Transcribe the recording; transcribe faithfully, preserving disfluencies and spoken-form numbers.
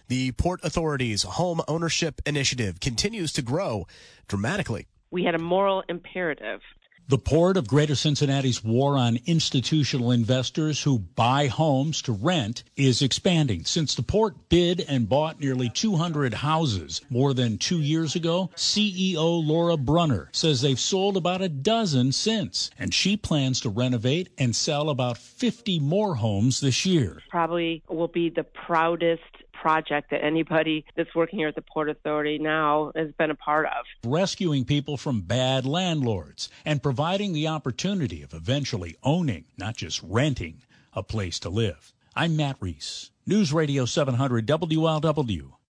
The Port Authority's home ownership initiative continues to grow dramatically. We had a moral imperative. The Port of Greater Cincinnati's war on institutional investors who buy homes to rent is expanding. Since the port bid and bought nearly two hundred houses more than two years ago, C E O Laura Brunner says they've sold about a dozen since, and she plans to renovate and sell about fifty more homes this year. Probably will be the proudest project that anybody that's working here at the Port Authority now has been a part of. Rescuing people from bad landlords and providing the opportunity of eventually owning, not just renting, a place to live. I'm Matt Reese, News Radio seven hundred W L W.